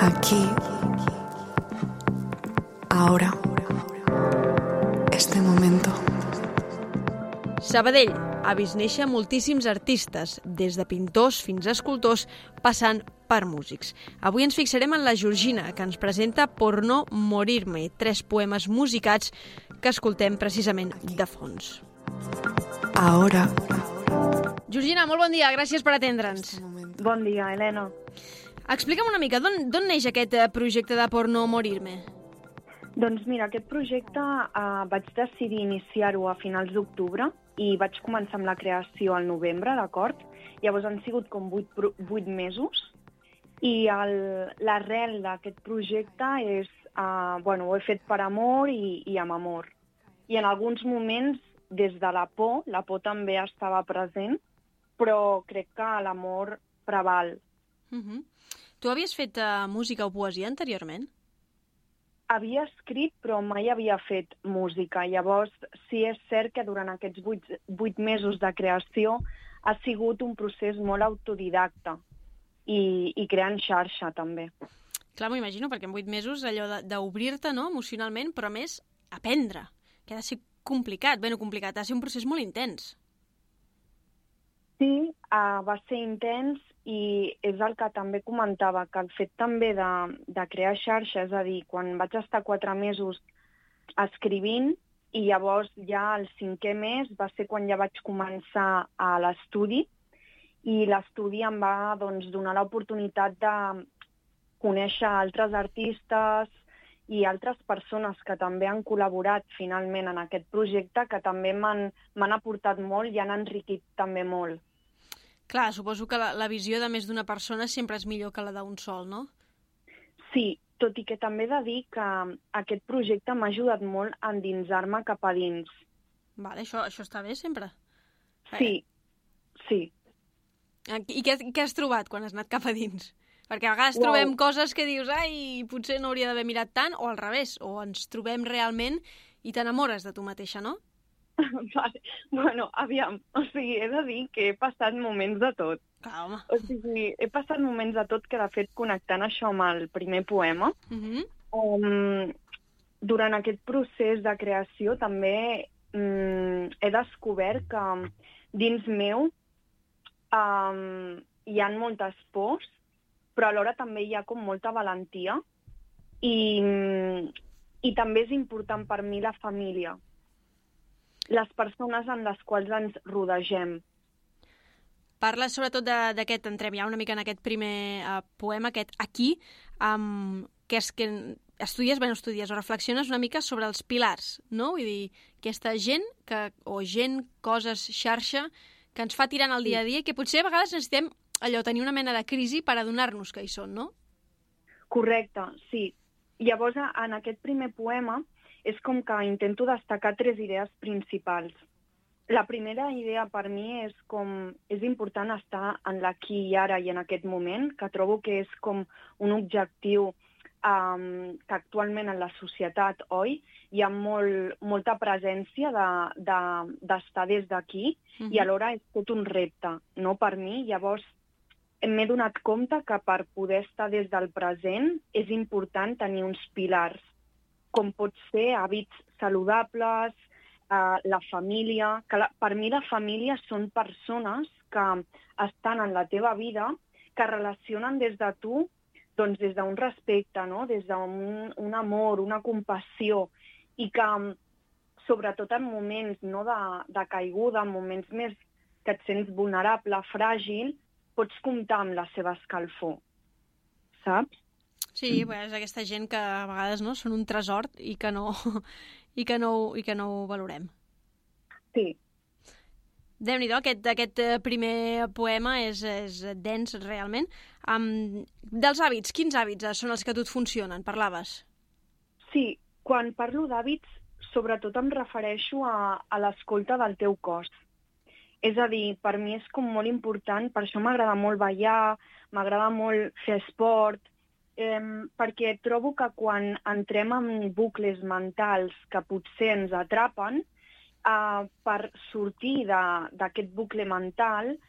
aquí, ahora, este momento. Sabadell ha vist néixer moltíssims artistes, des de pintors fins a escultors, passant per músics. Avui ens fixarem en la Georgina, que ens presenta Por no morirme, 3 poemes musicats que escoltem precisament de fons. Ahora. Georgina, molt bon dia, gràcies per atendre'ns. Bon dia, Helena. Explica'm una mica, d'on neix aquest projecte de Por no morirme? Doncs mira, aquest projecte vaig decidir iniciar-ho a finals d'octubre i vaig començar amb la creació al novembre, d'acord? Llavors han sigut com 8 mesos i l'arrel d'aquest projecte és, ho he fet per amor i amb amor. I en alguns moments, des de la por també estava present, però crec que l'amor preval. Tu havies fet música o poesia anteriorment? Havia escrit, però mai havia fet música. Llavors, sí és cert que durant aquests 8 mesos de creació ha sigut un procés molt autodidacte i creant xarxa, també. Clar, m'ho imagino, perquè en 8 mesos allò d'obrir-te, no?, emocionalment, però a més, aprendre, que ha de ser complicat. Complicat, ha de ser un procés molt intens. Sí, va ser intens i és el que també comentava, que el fet també de crear xarxa, és a dir, quan vaig estar 4 mesos escrivint i llavors ja el 5è mes va ser quan ja vaig començar a l'estudi i l'estudi em va donar l'oportunitat de conèixer altres artistes i altres persones que també han col·laborat finalment en aquest projecte, que també m'han aportat molt i han enriquit també molt. Clar, suposo que la visió de més d'una persona sempre és millor que la d'un sol, no? Sí, tot i que també he de dir que aquest projecte m'ha ajudat molt a endinsar-me cap a dins. Vale, això està bé sempre? Sí. I què has trobat quan has anat cap a dins? Perquè a vegades trobem coses que dius, ai, potser no hauria d'haver mirat tant, o al revés, o ens trobem realment i t'enamores de tu mateixa, no? Vale. Bueno, aviam, he de dir que he passat moments de tot. Clar, home. He passat moments de tot que, de fet, connectant això amb el primer poema, durant aquest procés de creació també he descobert que dins meu hi ha moltes pors, però alhora també hi ha com molta valentia i també és important per mi la família, les persones en les quals ens rodegem. Parles sobretot d'aquest, entrem ja una mica en aquest primer poema, aquest Aquí, que és que estudies o reflexiones una mica sobre els pilars, no? Vull dir, aquesta gent, coses, xarxa, que ens fa tirant el dia a dia i que potser a vegades necessitem tenir una mena de crisi per adonar-nos que hi són, no? Correcte, sí. Llavors, en aquest primer poema, és com que intento destacar 3 idees principals. La primera idea per mi és important estar en l'aquí i ara i en aquest moment, que trobo que és com un objectiu que actualment en la societat, oi, hi ha molta presència d'estar des d'aquí i alhora és tot un repte, no per mi. Llavors m'he donat compte que per poder estar des del present és important tenir uns pilars, com pot ser hàbits saludables, la família, que per mi la família són persones que estan en la teva vida, que relacionen des de tu, doncs des d'un respecte, no? Des d'un amor, una compassió, i que sobretot en moments de caiguda, en moments més que et sents vulnerable, fràgil, pots comptar amb la seva escalfor, saps? Sí, és aquesta gent que a vegades no són un tresor i que no ho valorem. Sí. Déu-n'hi-do, aquest primer poema és dens realment. Dels hàbits, quins hàbits són els que a tu et funcionen? Parlaves? Sí, quan parlo d'hàbits, sobretot em refereixo a l'escolta del teu cos. És a dir, per mi és com molt important, per això m'agrada molt ballar, m'agrada molt fer esport, perquè trobo que quan entrem en bucles mentals que potser ens atrapen, per sortir d'aquest bucle mental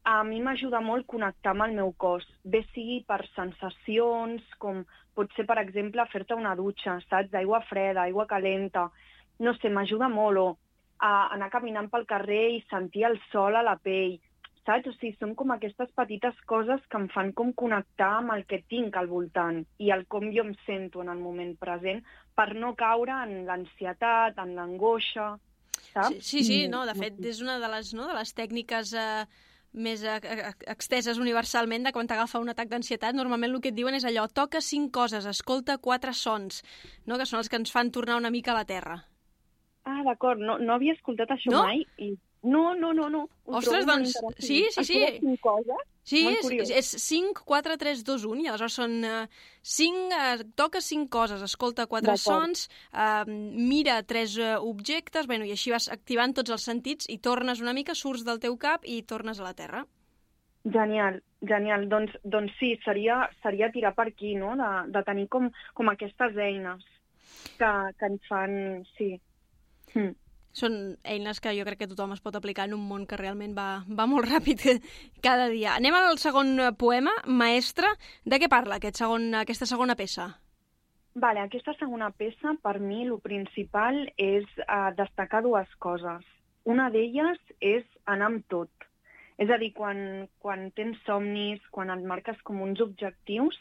a mi m'ajuda molt connectar amb el meu cos, bé sigui per sensacions, com pot ser, per exemple, fer-te una dutxa, saps? D'aigua freda, aigua calenta, no sé, m'ajuda molt, o anar caminant pel carrer i sentir el sol a la pell, saps? O sigui, són com aquestes petites coses que em fan com connectar amb el que tinc al voltant i el com jo em sento en el moment present per no caure en l'ansietat, en l'angoixa, saps? Sí, no, de fet, és una de les tècniques més exteses universalment de quan t'agafa un atac d'ansietat. Normalment el que et diuen és allò, toca 5 coses, escolta 4 sons, no? Que són els que ens fan tornar una mica a la terra. Ah, d'acord, no havia escoltat això mai. No. Ostres, doncs, sí. Escolta 5 coses? Sí, és 5, 4, 3, 2, 1, i aleshores són 5, toca 5 coses, escolta 4 sons, mira 3 objectes, bueno, i així vas activant tots els sentits i tornes una mica, surts del teu cap i tornes a la terra. Genial. Doncs sí, seria tirar per aquí, no? De tenir com aquestes eines que ens fan... Sí. Són eines que jo crec que tothom es pot aplicar en un món que realment va molt ràpid cada dia. Anem al segon poema, Maestra. De què parla aquesta segona peça? Vale, aquesta segona peça, per mi, el principal és destacar 2 coses. Una d'elles és anar amb tot. És a dir, quan tens somnis, quan et marques com uns objectius,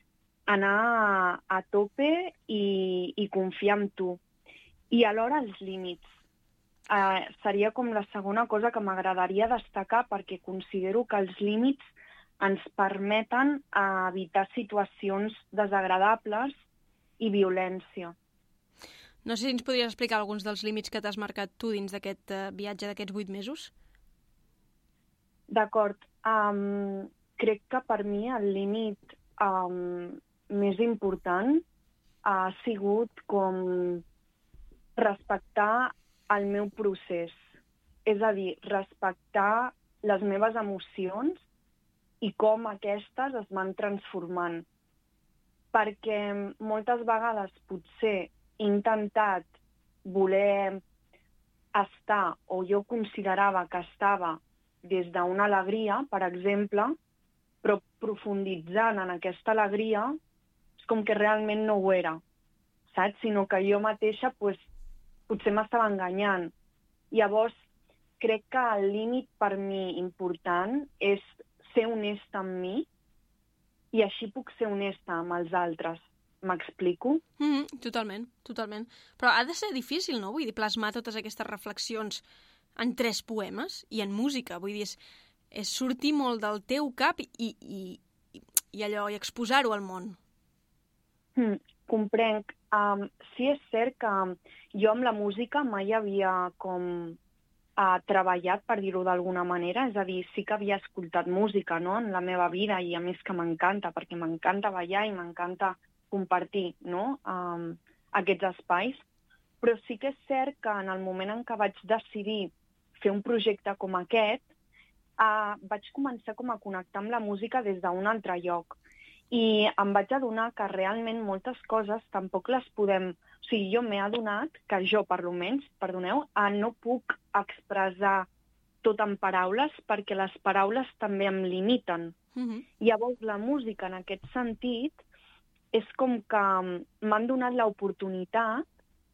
anar a tope i confiar en tu. I alhora els límits. Seria com la segona cosa que m'agradaria destacar perquè considero que els límits ens permeten evitar situacions desagradables i violència. No sé si ens podries explicar alguns dels límits que t'has marcat tu dins d'aquest viatge d'aquests 8 mesos? D'acord. Crec que per mi el límit més important ha sigut com respectar el meu procés. És a dir, respectar les meves emocions i com aquestes es van transformant. Perquè moltes vegades potser he intentat voler estar, o jo considerava que estava des d'una alegria, per exemple, però profunditzant en aquesta alegria és com que realment no ho era, saps? Sinó que jo mateixa potser m'estava enganyant. Llavors, crec que el límit per mi important és ser honesta amb mi i així puc ser honesta amb els altres. M'explico? Totalment. Però ha de ser difícil, no? Vull dir, plasmar totes aquestes reflexions en 3 poemes i en música. Vull dir, és sortir molt del teu cap i exposar-ho al món. Comprenc. Sí, és cert que jo amb la música mai havia treballat, per dir-ho d'alguna manera. És a dir, sí que havia escoltat música, no?, en la meva vida, i a més que m'encanta, perquè m'encanta ballar i m'encanta compartir, no?, aquests espais. Però sí que és cert que en el moment en què vaig decidir fer un projecte com aquest, vaig començar com a connectar amb la música des d'un altre lloc. I em vaig adonar que realment moltes coses tampoc les podem... O sigui, jo m'he adonat que jo, per almenys, perdoneu, no puc expressar tot en paraules perquè les paraules també em limiten. Llavors, la música, en aquest sentit, és com que m'ha donat l'oportunitat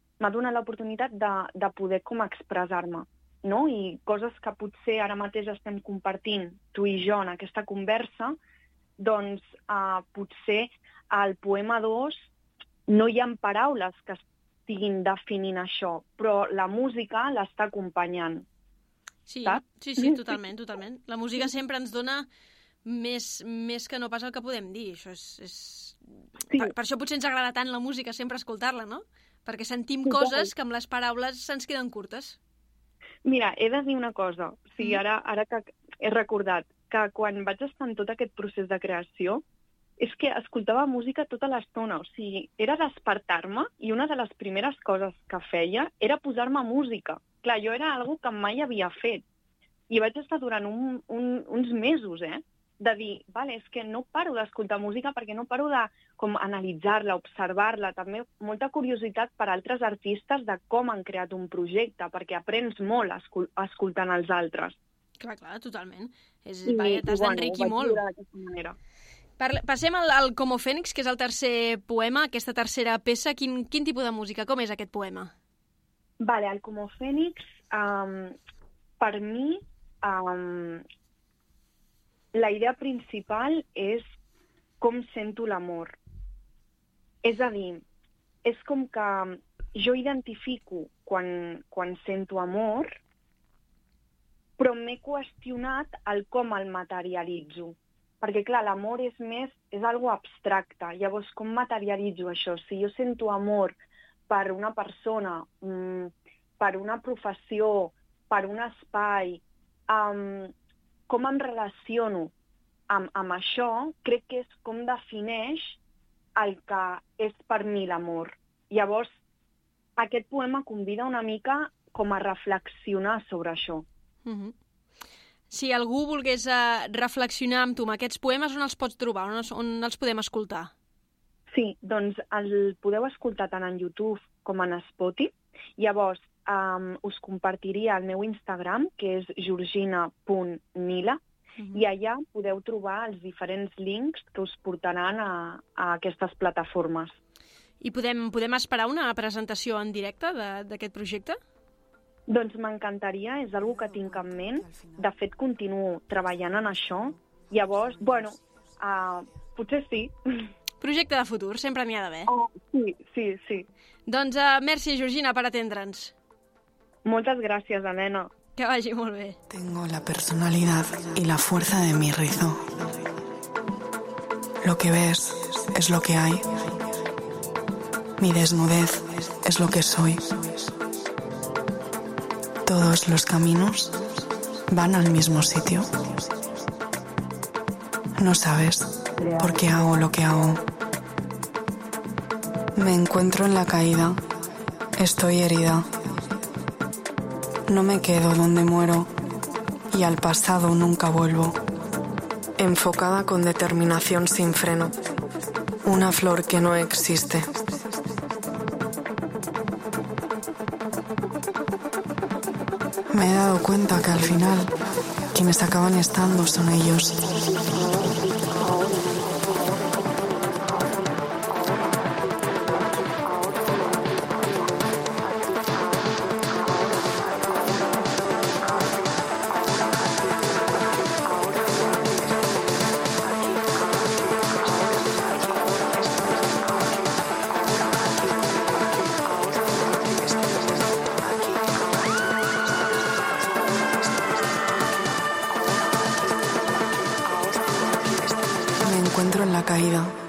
de poder com expressar-me, no? I coses que potser ara mateix estem compartint tu i jo en aquesta conversa, doncs potser al poema 2 no hi ha paraules que estiguin definint això, però la música l'està acompanyant. Sí, totalment. La música sempre ens dona més que no pas el que podem dir. Això és... Sí. Per això potser ens agrada tant la música, sempre escoltar-la, no? Perquè sentim coses que amb les paraules se'ns queden curtes. Mira, he de dir una cosa. O sigui, ara que he recordat que quan vaig estar en tot aquest procés de creació és que escoltava música tota l'estona. O sigui, era despertar-me i una de les primeres coses que feia era posar-me música. Clar, jo era algo que mai havia fet. I vaig estar durant uns mesos, de dir, vale, és que no paro d'escoltar música perquè no paro de com analitzar-la, observar-la, també molta curiositat per altres artistes de com han creat un projecte, perquè aprens molt escoltant els altres. Clar, totalment. I T'has d'enriquir ho vaig molt. viure d'aquesta manera. Passem al Como Fènix, que és el tercer poema, aquesta tercera peça. Quin tipus de música? Com és aquest poema? Vale, el Como Fènix, per mi, la idea principal és com sento l'amor. És a dir, és com que jo identifico quan sento amor, però m'he qüestionat el com el materialitzo. Perquè, clar, l'amor és algo abstracte. Llavors, com materialitzo això? Si jo sento amor per una persona, per una professió, per un espai, com em relaciono amb això, crec que és com defineix el que és per mi l'amor. Llavors, aquest poema convida una mica com a reflexionar sobre això. Si algú volgués reflexionar amb tu amb aquests poemes, on els pots trobar? On els podem escoltar? Sí, doncs el podeu escoltar tant en YouTube com en Spotify. Llavors, us compartiria el meu Instagram, que és georgina.nila, i allà podeu trobar els diferents links que us portaran a aquestes plataformes. I podem esperar una presentació en directe d'aquest projecte? Doncs m'encantaria, és una que tinc en ment. De fet, continuo treballant en això. Llavors, potser sí. Projecte de futur, sempre n'hi ha d'haver. Sí. Doncs merci, Georgina, per atendre'ns. Moltes gràcies, Helena. Que vagi molt bé. Tengo la personalidad y la fuerza de mi rizo. Lo que ves es lo que hay. Mi desnudez es lo que soy. Todos los caminos van al mismo sitio. No sabes por qué hago lo que hago. Me encuentro en la caída. Estoy herida. No me quedo donde muero y al pasado nunca vuelvo. Enfocada con determinación sin freno. Una flor que no existe. Me he dado cuenta que al final quienes acaban estando son ellos. Me encuentro en la caída.